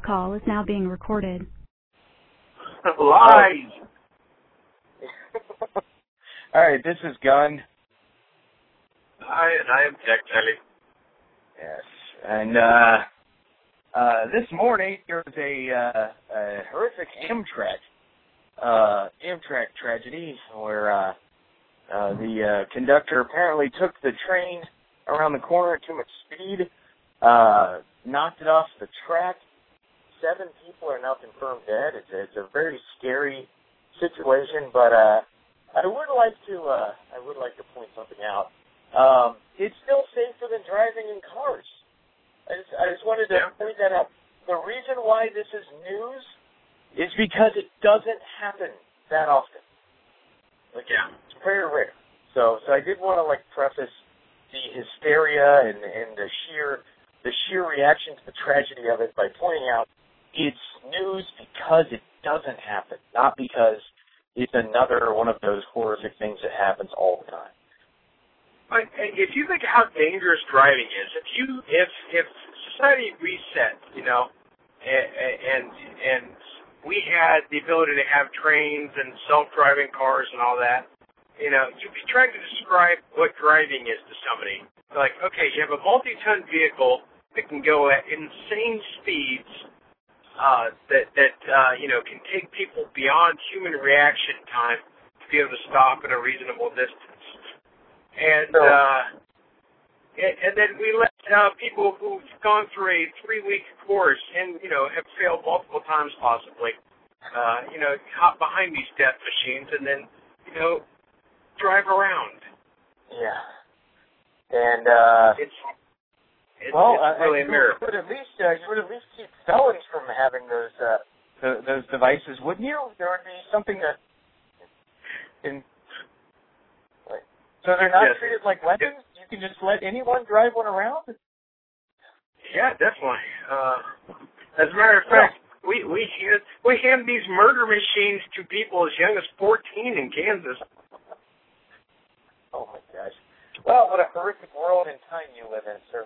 call is now being recorded. Lies! All right, this is Gunn. Hi, and I am Jack Kelly. Yes, and this morning there was a horrific Amtrak tragedy where the conductor apparently took the train around the corner at too much speed, knocked it off the track. 7 people are now confirmed dead. It's a very scary situation, but I would like to point something out. It's still safer than driving in cars. I just wanted to point that out. The reason why this is news is because it doesn't happen that often. It's very rare. So I did want to preface the hysteria and the sheer reaction to the tragedy of it by pointing out it's news because it doesn't happen, not because it's another one of those horrific things that happens all the time. But if you think how dangerous driving is, if society reset, and we had the ability to have trains and self-driving cars and all that, you'd be trying to describe what driving is to somebody. Like, okay, you have a multi-ton vehicle that can go at insane speeds, that can take people beyond human reaction time to be able to stop at a reasonable distance. And then we let people who've gone through a 3-week course and, have failed multiple times possibly, hop behind these death machines and then, drive around. Yeah. And, it's really a miracle. You would at least keep felons from having those devices, wouldn't you? There would be something that so they're not treated like weapons? You can just let anyone drive one around? Yeah, definitely. As a matter of fact, we hand these murder machines to people as young as 14 in Kansas. Oh my gosh. Well, what a horrific world and time you live in, sir.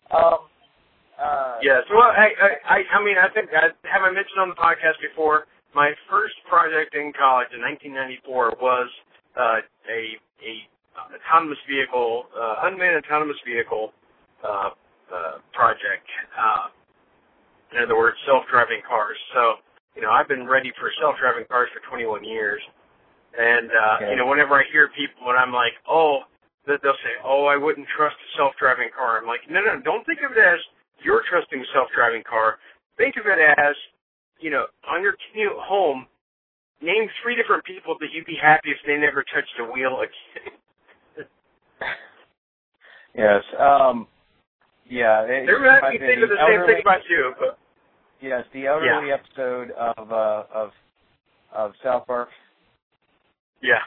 Yes. Well, I mean, I think have I mentioned on the podcast before? My first project in college in 1994 was a autonomous vehicle, unmanned autonomous vehicle project. In other words, self-driving cars. So, I've been ready for self-driving cars for 21 years. And, whenever I hear people and I'm like, they'll say, I wouldn't trust a self-driving car. I'm like, no, don't think of it as you're trusting a self-driving car. Think of it as, on your commute home, name 3 different people that you'd be happy if they never touched a wheel again. Yes. They're going to think of the same thing about you. But yes, the elderly episode of South Park. Yeah.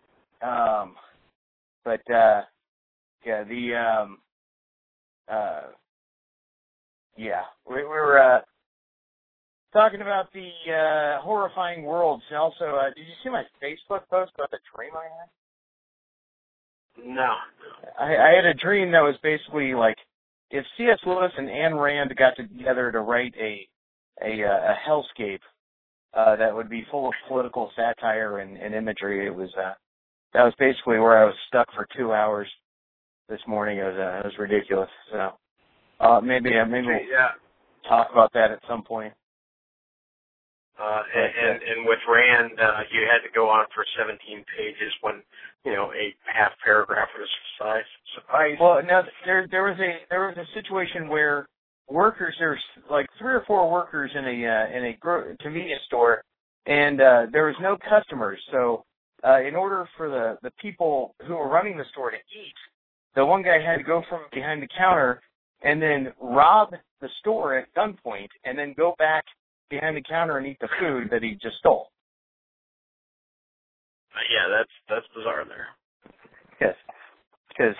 We were talking about the horrifying worlds. And also, did you see my Facebook post about the dream I had? No. I had a dream that was basically like if C.S. Lewis and Ayn Rand got together to write a hellscape that would be full of political satire and imagery. It was that was basically where I was stuck for 2 hours this morning. It was ridiculous. So maybe we'll talk about that at some point. And with Rand, you had to go on for 17 pages when, a half paragraph would suffice. Well, now there was a situation where workers, there's like 3 or 4 workers in a convenience store, and there was no customers. So in order for the people who were running the store to eat, the one guy had to go from behind the counter and then rob the store at gunpoint, and then go back behind the counter and eat the food that he just stole. Yeah, that's bizarre there. Yes, because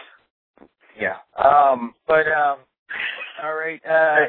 all right.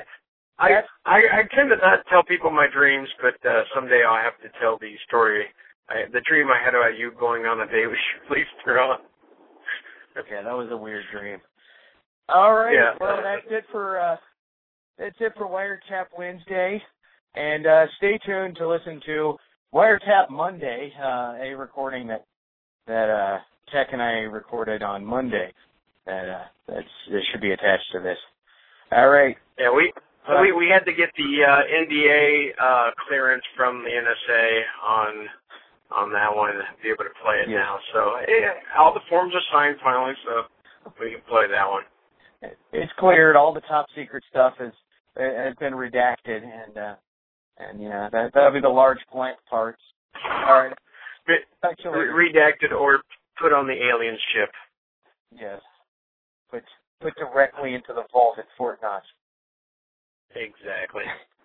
I tend to not tell people my dreams, but someday I'll have to tell the story. The dream I had about you going on a date with your police on. Okay, that was a weird dream. All right. Yeah. Well, that's it for Wiretap Wednesday. And stay tuned to listen to Wiretap Monday, a recording that Tech and I recorded on Monday. That should be attached to this. All right. Yeah, we had to get the NDA clearance from the NSA on that one to be able to play it now. So all the forms are signed finally, so we can play that one. It's cleared. All the top secret stuff has been redacted, and that'll be the large blank parts. All right. Redacted or put on the alien ship. Yes. Put directly into the vault at Fort Knox. Exactly.